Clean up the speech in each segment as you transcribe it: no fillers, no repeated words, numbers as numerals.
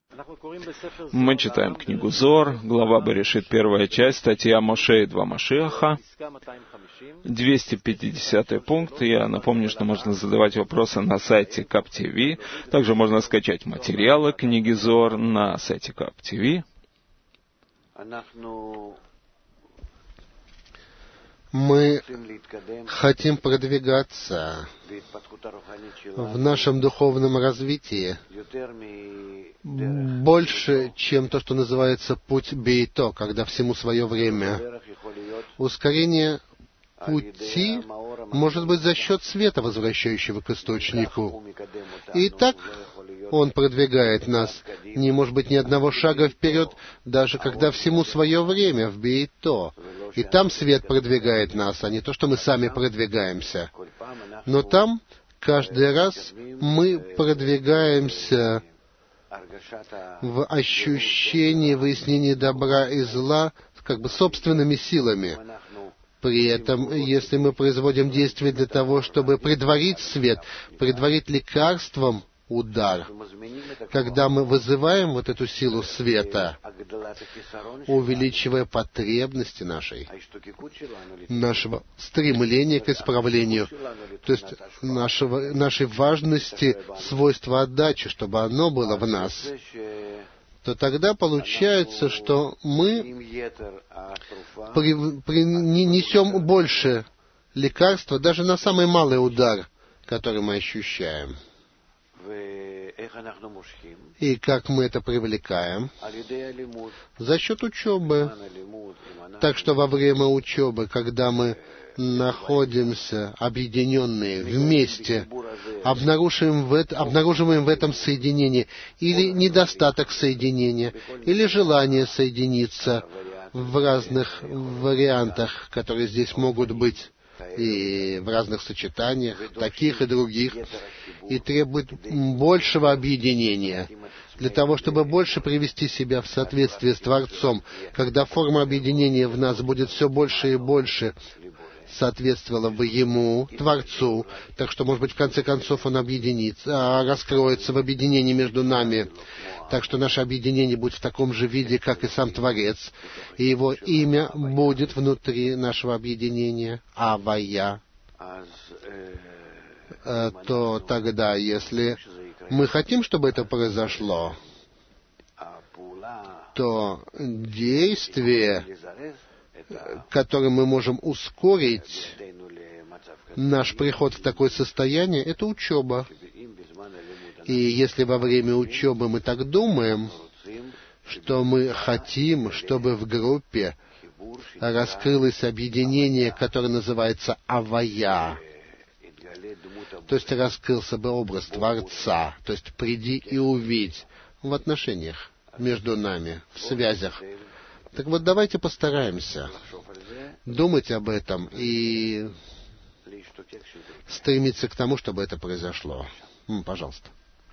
Мы читаем книгу Зоар, глава Берешит, первая часть, статья Моше и два Машиаха, 250 пункт. Я напомню, что можно задавать вопросы на сайте КАП-ТВ. Также можно скачать материалы книги Зоар на сайте КАП-ТВ. Мы хотим продвигаться в нашем духовном развитии больше, чем то, что называется путь Бейто, когда всему свое время. Ускорение пути может быть за счет света, возвращающего к источнику. И так он продвигает нас. Не может быть ни одного шага вперед, даже когда всему свое время в Бейто. И там свет продвигает нас, а не то, что мы сами продвигаемся. Но там каждый раз мы продвигаемся в ощущении выяснения добра и зла как бы собственными силами. При этом, если мы производим действия для того, чтобы предварить свет, предварить лекарством удар, когда мы вызываем вот эту силу света, увеличивая потребности нашего стремления к исправлению, то есть нашей важности свойства отдачи, чтобы оно было в нас, то тогда получается, что мы несем больше лекарства даже на самый малый удар, который мы ощущаем. И как мы это привлекаем? За счет учебы. Так что во время учебы, когда мы находимся объединенные вместе, обнаруживаем в этом соединение или недостаток соединения, или желание соединиться в разных вариантах, которые здесь могут быть, и в разных сочетаниях, таких и других, и требует большего объединения, для того, чтобы больше привести себя в соответствие с Творцом, когда форма объединения в нас будет все больше и больше соответствовала бы Ему, Творцу, так что, может быть, в конце концов Он объединится, раскроется в объединении между нами, так что наше объединение будет в таком же виде, как и сам Творец, и Его имя будет внутри нашего объединения, Авая, то тогда, если мы хотим, чтобы это произошло, то действие, которым мы можем ускорить наш приход в такое состояние, это учеба. И если во время учебы мы так думаем, что мы хотим, чтобы в группе раскрылось объединение, которое называется Авая, то есть раскрылся бы образ Творца, то есть приди и увидь в отношениях между нами, в связях. Так вот, давайте постараемся думать об этом и стремиться к тому, чтобы это произошло. Пожалуйста.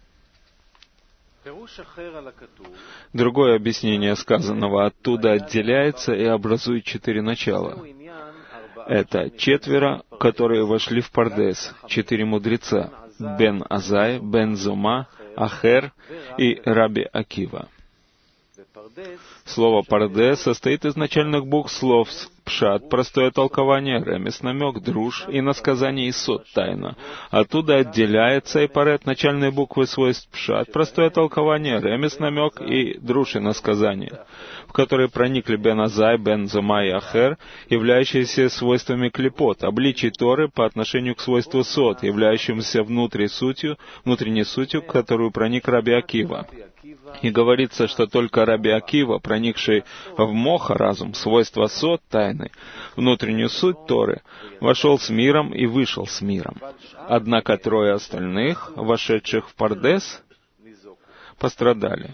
Другое объяснение сказанного оттуда отделяется и образует 4 начала. Это 4, которые вошли в Пардес, 4 мудреца, Бен Азай, Бен Зума, Ахер и Раби Акива. Слово «пардес» состоит из начальных букв слов «пшат» — простое толкование, «ремес» — намек, «друж» — иносказание и «сот» — тайна. Оттуда отделяется и парет начальные буквы свойств «пшат» — простое толкование, «ремес» — намек и «друж» — иносказание, в которые проникли Бен Азай, Бен Зума и Ахер, являющиеся свойствами клипот, обличий Торы по отношению к свойству «сот», являющимся внутренней сутью, в которую проник Раби Акива. И говорится, что только Раби Акива, проникший в моха, разум, свойства сот, тайны, внутреннюю суть Торы, вошел с миром и вышел с миром. Однако 3 остальных, вошедших в Пардес, пострадали.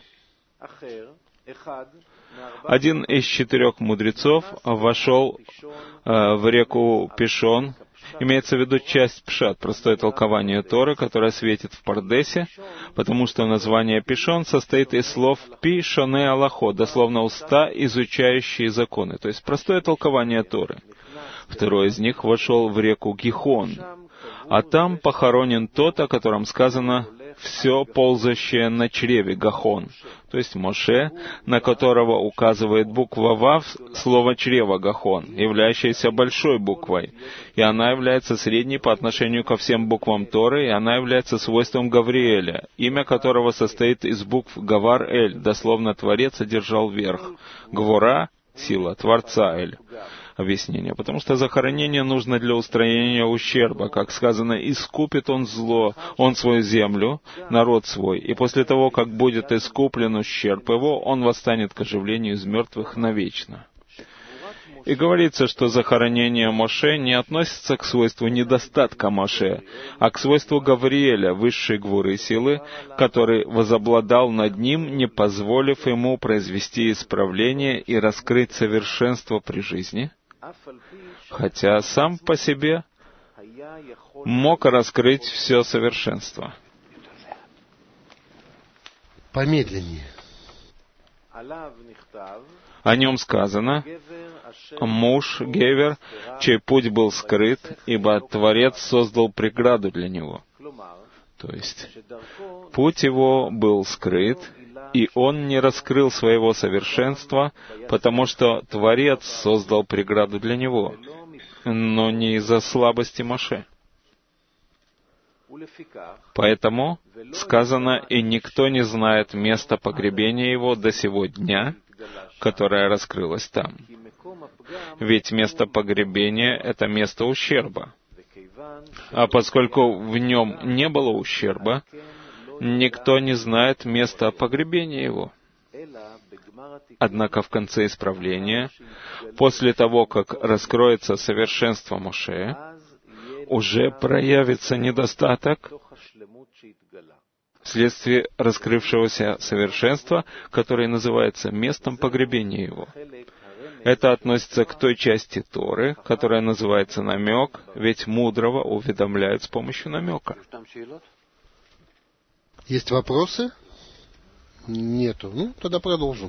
Один из 4 мудрецов вошел в реку Пишон. Имеется в виду часть Пшат, простое толкование Торы, которое светит в Пардесе, потому что название Пишон состоит из слов «пи-шоне алахот», дословно «уста, изучающие законы», то есть простое толкование Торы. 2 из них вошел в реку Гихон, а там похоронен тот, о котором сказано все ползающее на чреве Гахон, то есть Моше, на которого указывает буква Вав, слово чрево Гахон, являющееся большой буквой, и она является средней по отношению ко всем буквам Торы, и она является свойством Гавриэля, имя которого состоит из букв Гавар-Эль, дословно Творец одержал верх, Гвора — сила, Творца Эль. Объяснение. Потому что захоронение нужно для устранения ущерба. Как сказано, искупит он зло, он свою землю, народ свой. И после того, как будет искуплен ущерб его, он восстанет к оживлению из мертвых навечно. И говорится, что захоронение Моше не относится к свойству недостатка Моше, а к свойству Гавриэля, высшей гвуры силы, который возобладал над ним, не позволив ему произвести исправление и раскрыть совершенство при жизни, хотя сам по себе мог раскрыть все совершенство. Помедленнее. О нем сказано: муж, Гевер, чей путь был скрыт, ибо Творец создал преграду для него. То есть, путь его был скрыт, и он не раскрыл своего совершенства, потому что Творец создал преграду для него, но не из-за слабости Моше. Поэтому сказано: «И никто не знает места погребения его до сего дня, которое раскрылось там». Ведь место погребения — это место ущерба. А поскольку в нем не было ущерба, никто не знает места погребения его. Однако в конце исправления, после того, как раскроется совершенство Моше, уже проявится недостаток вследствие раскрывшегося совершенства, которое называется местом погребения его. Это относится к той части Торы, которая называется намек, ведь мудрого уведомляют с помощью намека. Есть вопросы? Нету. Ну, тогда продолжим.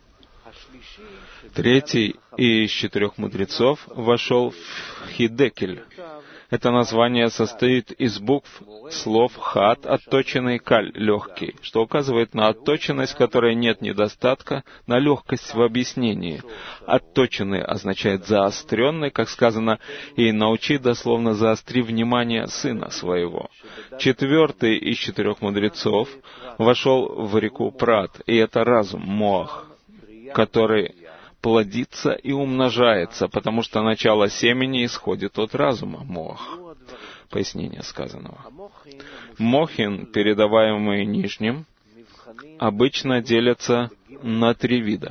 Третий из 4 мудрецов вошел в Хидекель. Это название состоит из букв слов «хат», отточенный, «каль», легкий, что указывает на отточенность, в которой нет недостатка, на легкость в объяснении. Отточенный означает заостренный, как сказано, «и научи, дословно, заостри внимание сына своего». 4 из 4 мудрецов вошел в реку Прат, и это разум, Моах, который плодится и умножается, потому что начало семени исходит от разума, Моах. Пояснение сказанного. Мохин, передаваемые нижним, обычно делятся на 3 вида.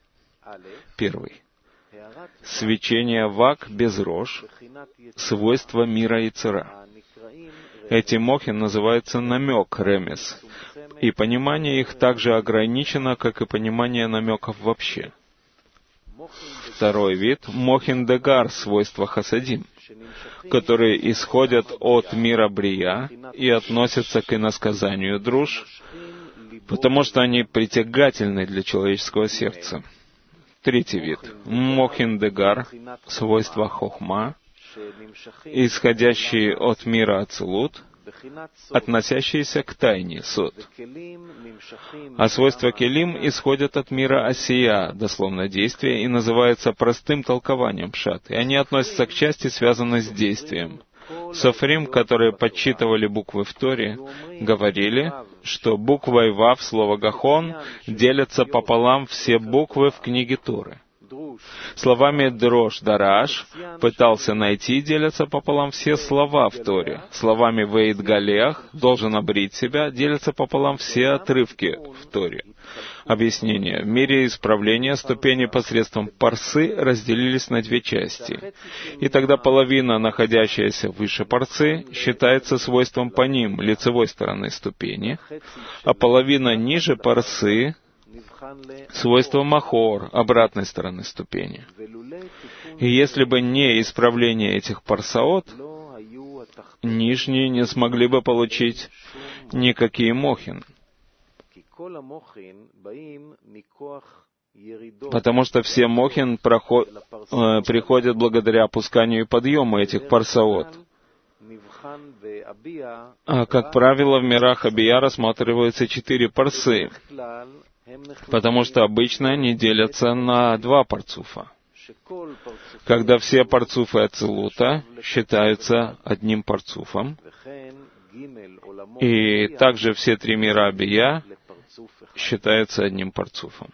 Первый. Свечение вак без рож, свойства мира Йецера. Эти мохин называются намек, ремес, и понимание их также ограничено, как и понимание намеков вообще. Второй вид — мохин-дегар, свойства хасадим, которые исходят от мира Брия и относятся к иносказанию друж, потому что они притягательны для человеческого сердца. Третий вид — мохин-дегар, свойства хохма, исходящие от мира Ацилут, относящиеся к тайне, сот. А свойства келим исходят от мира Асия, дословно действия, и называются простым толкованием пшат, и они относятся к части, связанной с действием. Софрим, которые подсчитывали буквы в Торе, говорили, что буквой Вав, слово Гахон, делятся пополам все буквы в книге Торы. Словами Дрош Дараш пытался найти, делятся пополам все слова в Торе. Словами Вейд Галех, должен обрить себя, делятся пополам все отрывки в Торе. Объяснение. В мире исправления ступени посредством парсы разделились на 2 части. И тогда половина, находящаяся выше парсы, считается свойством по ним, лицевой стороны ступени, а половина ниже парсы свойство махор, обратной стороны ступени. И если бы не исправление этих парсаот, нижние не смогли бы получить никакие мохин. Потому что все мохин приходят благодаря опусканию и подъему этих парсаот. Как правило, в мирах Абия рассматриваются 4 парсы, потому что обычно они делятся на 2 парцуфа, когда все парцуфы Ацилута считаются одним парцуфом, и также все 3 мира Абия считаются одним парцуфом.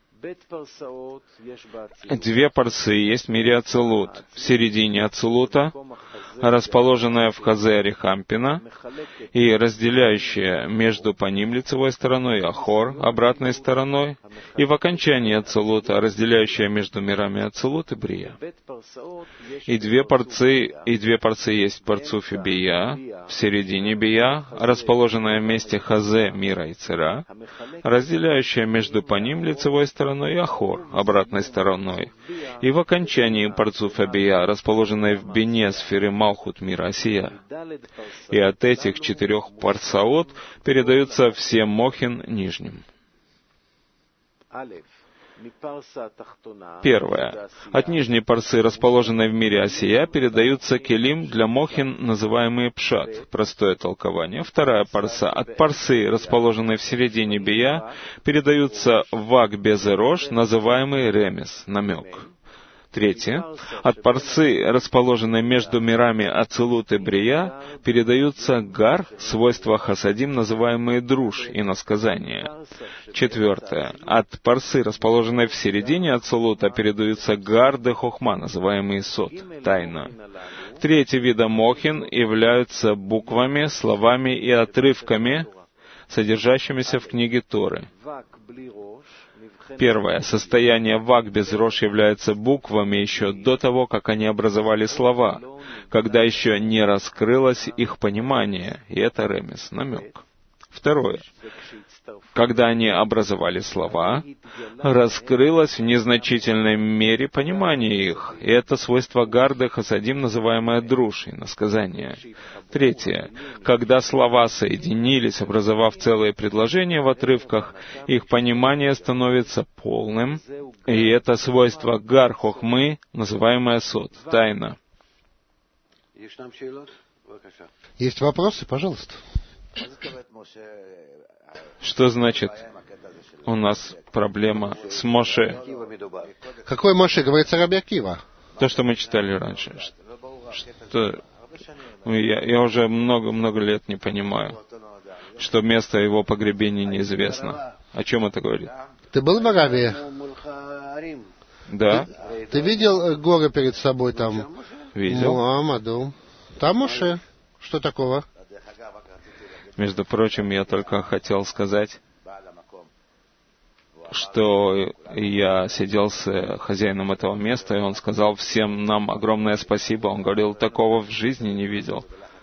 2 парсы есть в мире Ацилут. В середине Ацилута, расположенная в Хазе Арихампина, и разделяющая между по ним лицевой стороной и Ахор, обратной стороной, и в окончании Ацилута, разделяющая между мирами Ацилут и Брия. И 2 парцы есть в парцуфе Бия, в середине Бия, расположенная в месте Хазе мира Ицера, разделяющая между по ним лицевой стороной и Ахор, обратной стороной, и в окончании парцуфа Бия, расположенной в бине сферы Малхут мира Асия. И от этих 4 парсаот передаются все мохин нижним. Первое. От нижней парсы, расположенной в мире Асия, передаются келим для мохин, называемые пшат, простое толкование. Вторая парса. От парсы, расположенной в середине бия, передаются вак без рош, называемый ремес, намек. Третье. От парсы, расположенной между мирами Ацилут и Брия, передаются гар, свойства хасадим, называемые друж, иносказания. Четвертое. От парсы, расположенной в середине Ацилута, передаются гар де хохма, называемые сот, тайна. 3 вида мохин являются буквами, словами и отрывками, содержащимися в книге Торы. Первое. Состояние вак без рош является буквами еще до того, как они образовали слова, когда еще не раскрылось их понимание, и это ремес, намек. Второе. Когда они образовали слова, раскрылось в незначительной мере понимание их, и это свойство гарды хасадим, называемое друж, иносказание. Третье. Когда слова соединились, образовав целые предложения в отрывках, их понимание становится полным, и это свойство гар хохмы, называемое сот, тайна. Есть вопросы? Пожалуйста. Что значит у нас проблема с Моше? Какой Моше? Говорится Раби Акива. То, что мы читали раньше. Что я уже много лет не понимаю, что место его погребения неизвестно. О чем это говорит? Ты был в Аравии? Да. Ты видел горы перед собой там? Видел. Муамаду. Там Моше. Что такого? Между прочим, я только хотел сказать, что я сидел с хозяином этого места, и он сказал всем нам огромное спасибо. Он говорил, такого в жизни не видел.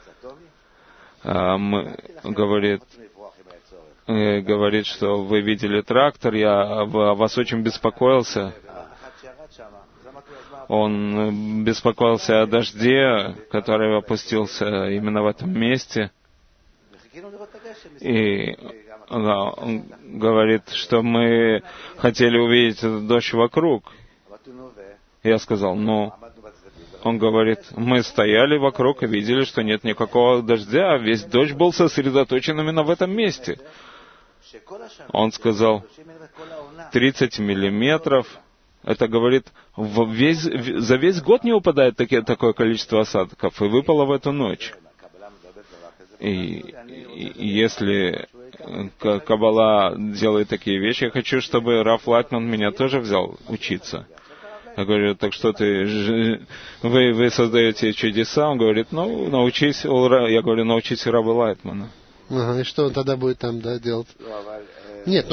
Говорит, что вы видели трактор, я о вас очень беспокоился. Он беспокоился о дожде, который опустился именно в этом месте. И он говорит, что мы хотели увидеть этот дождь вокруг. Я сказал, он говорит, мы стояли вокруг и видели, что нет никакого дождя, а весь дождь был сосредоточен именно в этом месте. Он сказал, 30 миллиметров. Это, говорит, за весь год не упадает такое количество осадков, и выпало в эту ночь. И если Каббала делает такие вещи, я хочу, чтобы Раф Лайтман меня тоже взял учиться. Я говорю, так что вы создаете чудеса? Он говорит, научись, я говорю, научись Раба Лайтмана. Ага, и что он тогда будет там делать? Нет,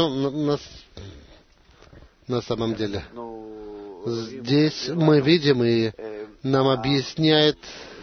на самом деле. Здесь мы видим, и нам объясняет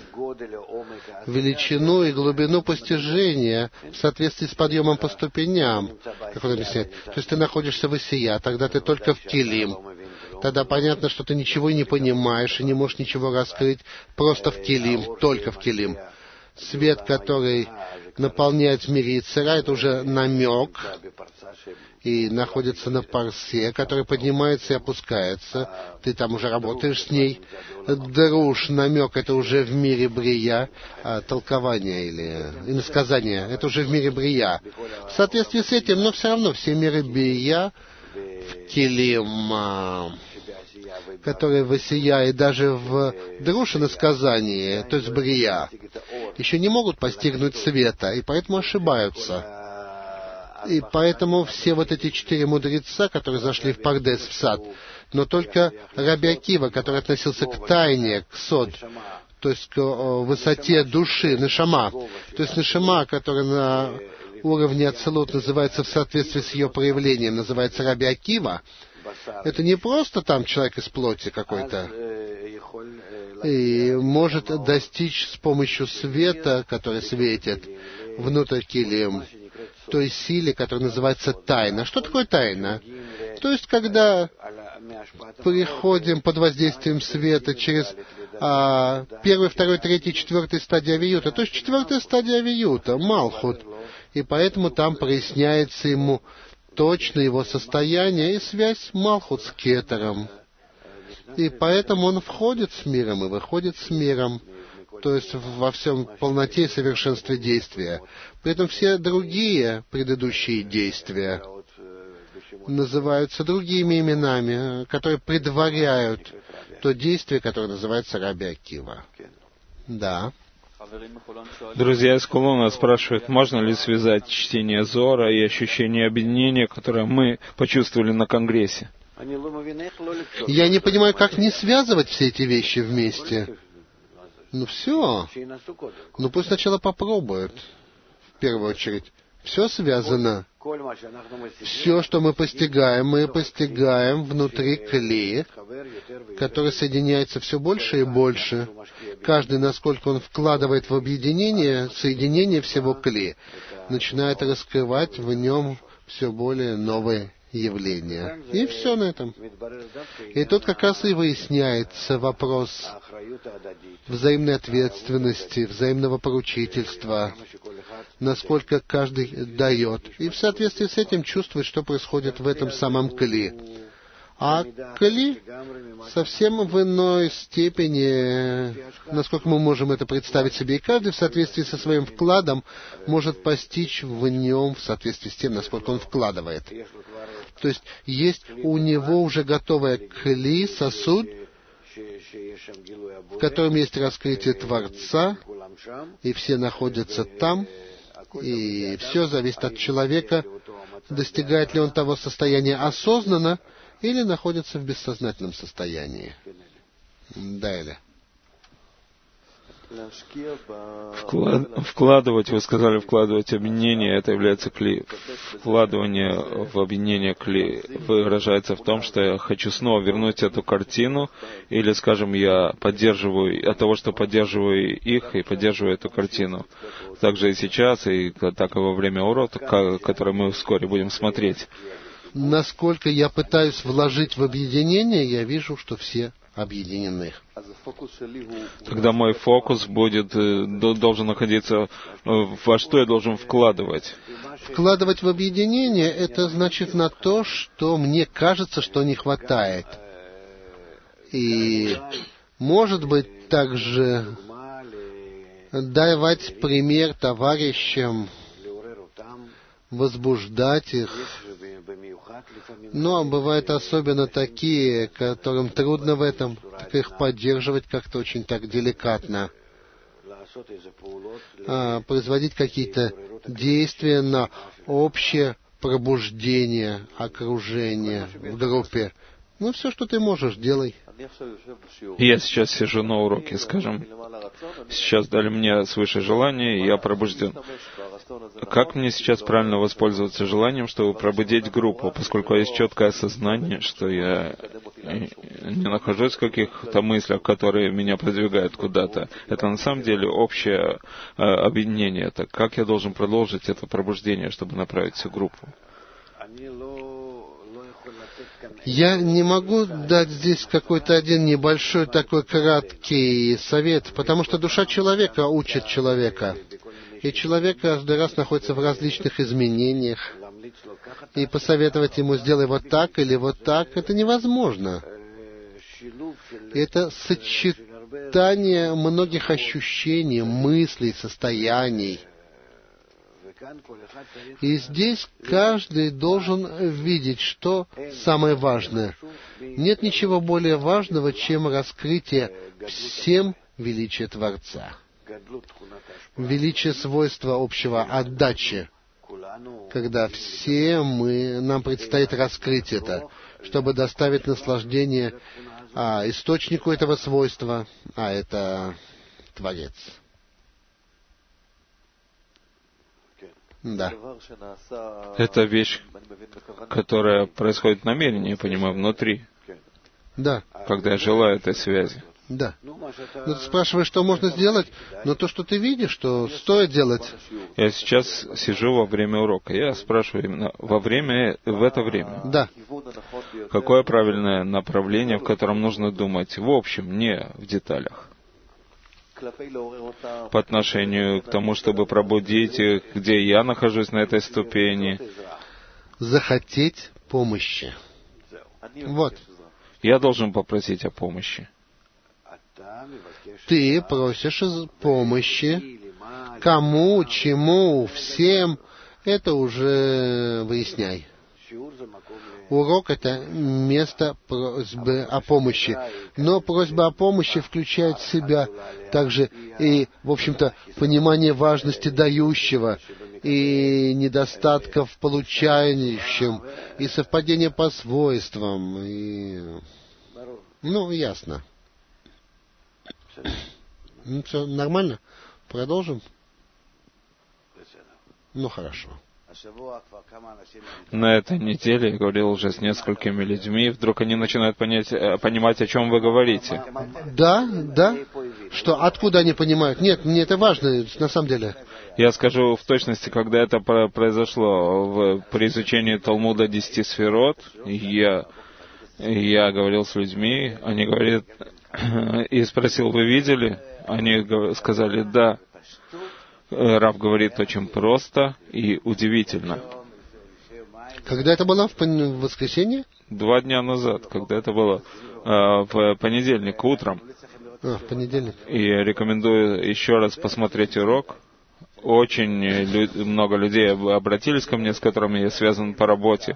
величину и глубину постижения в соответствии с подъемом по ступеням, как он объясняет. То есть ты находишься в Исия, тогда ты только в Килим. Тогда понятно, что ты ничего не понимаешь и не можешь ничего раскрыть просто в Килим, только в Килим. свет, который наполняет в мире Ицера, это уже намек, и находится на парсе, который поднимается и опускается. Ты там уже работаешь с ней. Друж, намек, это уже в мире Брия, толкование или иносказание, это уже в мире Брия. В соответствии с этим, но все равно все миры Брия в Килим, которые в Осия и даже в Друш иносказании, то есть Брия, еще не могут постигнуть света, и поэтому ошибаются. И поэтому все вот эти 4 мудреца, которые зашли в Пардес, в сад, но только Раби Акива, который относился к тайне, к сод, то есть к высоте души, нешама, то есть нешама, которая на уровне ацилут называется в соответствии с ее проявлением, называется Раби Акива, это не просто там человек из плоти какой-то, и может достичь с помощью света, который светит внутрь килим, той силе, которая называется тайна. Что такое тайна? То есть, когда приходим под воздействием света через 1, 2, 3, 4 стадии авиюта, то есть 4 стадия авиюта, Малхут, и поэтому там проясняется ему точно его состояние и связь Малхут с Кетером. И поэтому он входит с миром и выходит с миром, то есть во всем полноте и совершенстве действия. При этом все другие предыдущие действия называются другими именами, которые предваряют то действие, которое называется Раби Акива. Да. Друзья из Кулона спрашивают, можно ли связать чтение Зора и ощущение объединения, которое мы почувствовали на Конгрессе? Я не понимаю, как не связывать все эти вещи вместе. Ну все. Ну пусть сначала попробуют, в первую очередь. Все связано. Все, что мы постигаем внутри кли, который соединяется все больше и больше. Каждый, насколько он вкладывает в объединение, соединение всего кли, начинает раскрывать в нем все более новые явления. И все на этом. И тут как раз и выясняется вопрос взаимной ответственности, взаимного поручительства, насколько каждый дает. И в соответствии с этим чувствует, что происходит в этом самом кли. А кли совсем в иной степени, насколько мы можем это представить себе, и каждый в соответствии со своим вкладом может постичь в нем в соответствии с тем, насколько он вкладывает. То есть есть у него уже готовая кли, сосуд, в котором есть раскрытие Творца, и все находятся там, и все зависит от человека, достигает ли он того состояния осознанно, или находится в бессознательном состоянии. Далее. Вкладывать, вы сказали, вкладывать объединение, это является кли. Вкладывание в объединение кли выражается в том, что я хочу снова вернуть эту картину, или, скажем, я поддерживаю, от того, что поддерживаю их и поддерживаю эту картину. Также и сейчас, и так и во время урока, который мы вскоре будем смотреть. Насколько я пытаюсь вложить в объединение, я вижу, что все объединены. Тогда мой фокус будет, должен находиться, во что я должен вкладывать. Вкладывать в объединение, это значит на то, что мне кажется, что не хватает. И, может быть, также давать пример товарищам, возбуждать их. Но бывают особенно такие, которым трудно в этом, так их поддерживать как-то очень так деликатно. Производить какие-то действия на общее пробуждение окружения в группе. Ну, все, что ты можешь, делай. Я сейчас сижу на уроке, скажем, сейчас дали мне свыше желание, и я пробужден. Как мне сейчас правильно воспользоваться желанием, чтобы пробудить группу, поскольку есть четкое осознание, что я не нахожусь в каких-то мыслях, которые меня продвигают куда-то. Это на самом деле общее объединение. Так как я должен продолжить это пробуждение, чтобы направить всю группу? Я не могу дать здесь какой-то один небольшой такой краткий совет, потому что душа человека учит человека. И человек каждый раз находится в различных изменениях. И посоветовать ему «сделай вот так» или «вот так» — это невозможно. Это сочетание многих ощущений, мыслей, состояний. И здесь каждый должен видеть, что самое важное. Нет ничего более важного, чем раскрытие всем величия Творца. Величие свойства общего отдачи, когда нам предстоит раскрыть это, чтобы доставить наслаждение источнику этого свойства, а это Творец. Да. Это вещь, которая происходит в намерении, я понимаю, внутри. Да. Когда я желаю этой связи. Да. Ты спрашиваешь, что можно сделать, но то, что ты видишь, что стоит делать. Я сейчас сижу во время урока. Я спрашиваю именно в это время. Да. Какое правильное направление, в котором нужно думать в общем, не в деталях? По отношению к тому, чтобы пробудить их, где я нахожусь на этой ступени. Захотеть помощи. Вот. Я должен попросить о помощи. Ты просишь помощи. Кому, чему, всем, это уже выясняй. Урок — это место просьбы о помощи. Но просьба о помощи включает в себя также и, в общем-то, понимание важности дающего, и недостатков получающим, и совпадение по свойствам, и... ясно. Все нормально? Продолжим? Хорошо. На этой неделе я говорил уже с несколькими людьми, и вдруг они начинают понимать, о чем вы говорите. Да. Что, откуда они понимают? Нет, мне это важно, на самом деле. Я скажу в точности, когда это произошло при изучении Талмуда 10 сферот. Я говорил с людьми, они говорят, и спросил, вы видели? Они сказали, да. Рав говорит очень просто и удивительно. Когда это было? В воскресенье? 2 дня назад, когда это было в понедельник утром. В понедельник. И я рекомендую еще раз посмотреть урок. Очень много людей обратились ко мне, с которыми я связан по работе.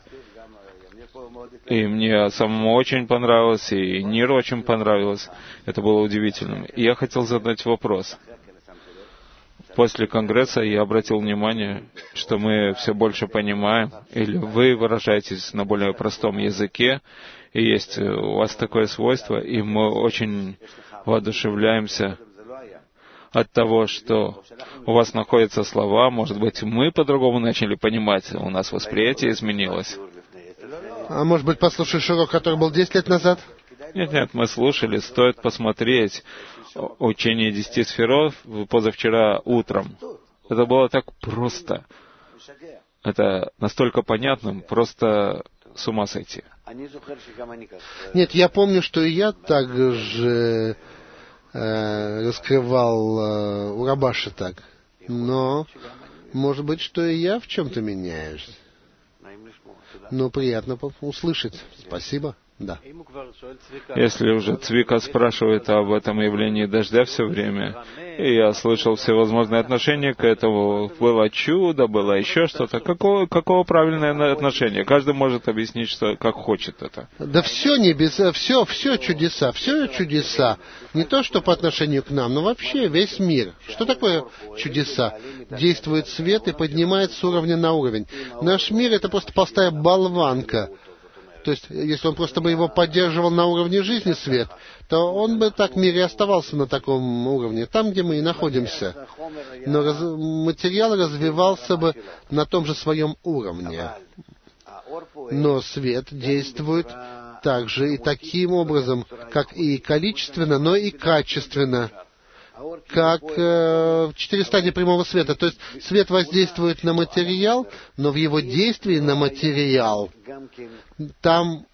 И мне самому очень понравилось, и Ниру очень понравилось. Это было удивительным. И я хотел задать вопрос. После Конгресса я обратил внимание, что мы все больше понимаем, или вы выражаетесь на более простом языке, и есть у вас такое свойство, и мы очень воодушевляемся от того, что у вас находятся слова, может быть, мы по-другому начали понимать, у нас восприятие изменилось. А может быть, послушаешь урок, который был 10 лет назад? Нет, мы слушали, стоит посмотреть учение 10 сферот позавчера утром. Это было так просто. Это настолько понятным, просто с ума сойти. Нет, я помню, что и я также раскрывал у Рабаши так. Но, может быть, что и я в чем-то меняюсь. Но приятно услышать. Спасибо. Да. Если уже Цвика спрашивает об этом явлении дождя все время, и я слышал всевозможные отношения к этому, было чудо, было еще что-то. Какого правильное отношение? Каждый может объяснить, что как хочет это. Да все чудеса. Не то, что по отношению к нам, но вообще весь мир. Что такое чудеса? Действует свет и поднимается с уровня на уровень. Наш мир — это просто пустая болванка. То есть, если он просто бы его поддерживал на уровне жизни, свет, то он бы так в мире оставался на таком уровне, там, где мы и находимся. Но материал развивался бы на том же своем уровне. Но свет действует также и таким образом, как и количественно, но и качественно. Как 4 стадии прямого света. То есть свет воздействует на материал, но в его действии на материал там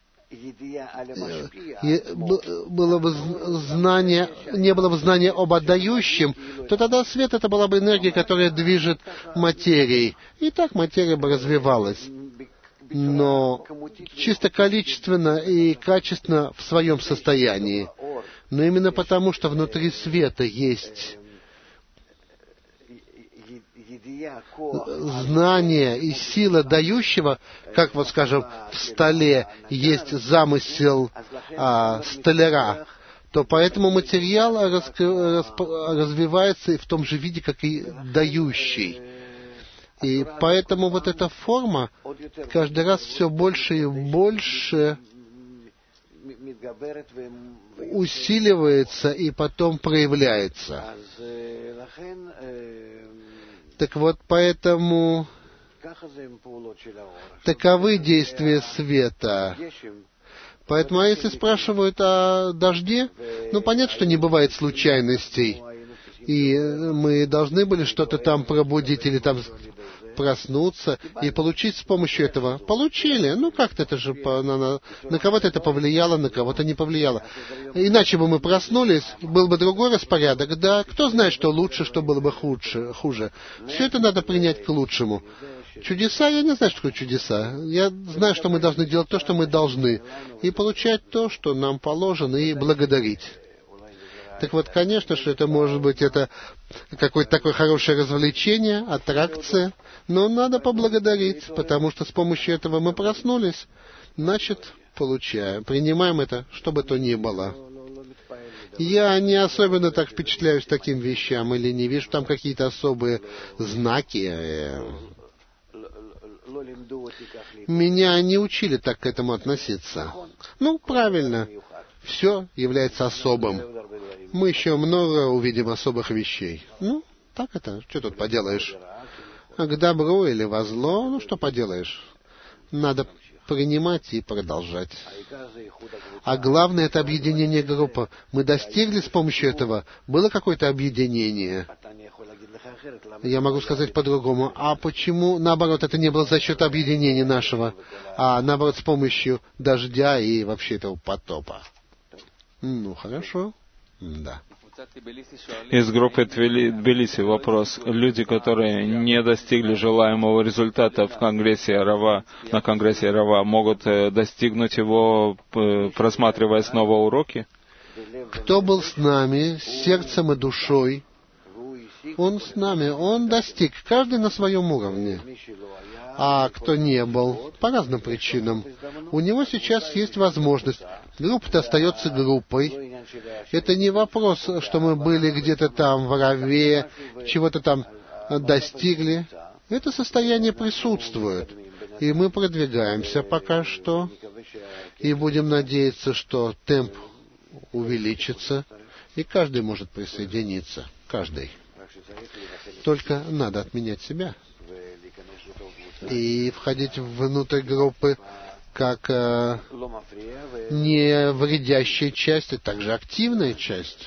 было бы знание, не было бы знания об отдающем, то тогда свет — это была бы энергия, которая движет материей. И так материя бы развивалась. Но чисто количественно и качественно в своем состоянии. Но именно потому, что внутри света есть знание и сила дающего, как вот, скажем, в столе есть замысел столяра, то поэтому материал развивается в том же виде, как и дающий. И поэтому вот эта форма каждый раз все больше и больше усиливается и потом проявляется. Так вот, поэтому таковы действия света. Поэтому, а если спрашивают о дожде, ну, понятно, что не бывает случайностей. И мы должны были что-то там пробудить или там проснуться и получить с помощью этого. Получили. Ну, как-то это же на кого-то это повлияло, на кого-то не повлияло. Иначе бы мы проснулись, был бы другой распорядок. Да, кто знает, что лучше, что было бы хуже. Все это надо принять к лучшему. Чудеса, я не знаю, что такое чудеса. Я знаю, что мы должны делать то, что мы должны. И получать то, что нам положено, и благодарить. Так вот, конечно, что это может быть это какое-то такое хорошее развлечение, аттракция, но надо поблагодарить, потому что с помощью этого мы проснулись, значит, получаем, принимаем это, что бы то ни было. Я не особенно так впечатляюсь таким вещам или не вижу там какие-то особые знаки. Меня не учили так к этому относиться. Ну, правильно. Все является особым. Мы еще много увидим особых вещей. Ну, так это, что тут поделаешь? К добру или во зло, ну, что поделаешь? Надо принимать и продолжать. А главное — это объединение группы. Мы достигли с помощью этого. Было какое-то объединение. Я могу сказать по-другому. А почему, наоборот, это не было за счет объединения нашего, а наоборот, с помощью дождя и вообще этого потопа? Ну, хорошо. Да. Из группы Тбилиси вопрос. Люди, которые не достигли желаемого результата в Конгрессе Арава, на Конгрессе Арава, могут достигнуть его, просматривая снова уроки? Кто был с нами, сердцем и душой, он с нами, он достиг, каждый на своем уровне. А кто не был, по разным причинам, у него сейчас есть возможность. Группа-то остается группой. Это не вопрос, что мы были где-то там в Араве, чего-то там достигли. Это состояние присутствует. И мы продвигаемся пока что. И будем надеяться, что темп увеличится. И каждый может присоединиться. Каждый. Только надо отменять себя. И входить внутрь группы как не вредящая часть, а также активная часть.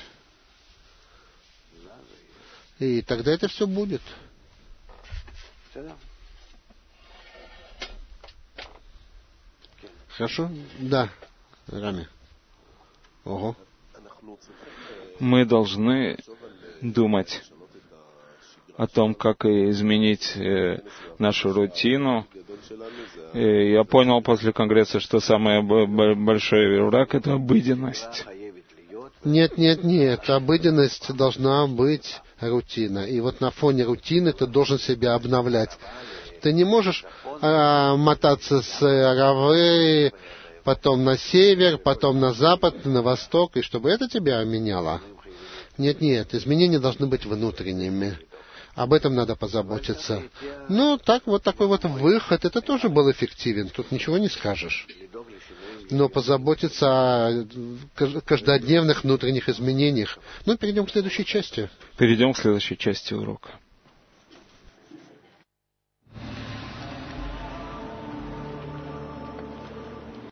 И тогда это все будет. Хорошо? Да, Рами. Ого. Мы должны думать о том, как изменить нашу рутину. И я понял после Конгресса, что самый большой враг — это обыденность. Нет. Обыденность должна быть рутина. И вот на фоне рутины ты должен себя обновлять. Ты не можешь мотаться с Аравы, потом на север, потом на запад, на восток, и чтобы это тебя меняло. Нет, изменения должны быть внутренними. Об этом надо позаботиться. Ну, так вот такой вот выход, это тоже был эффективен, тут ничего не скажешь. Но позаботиться о каждодневных внутренних изменениях. Ну, перейдем к следующей части. Перейдем к следующей части урока.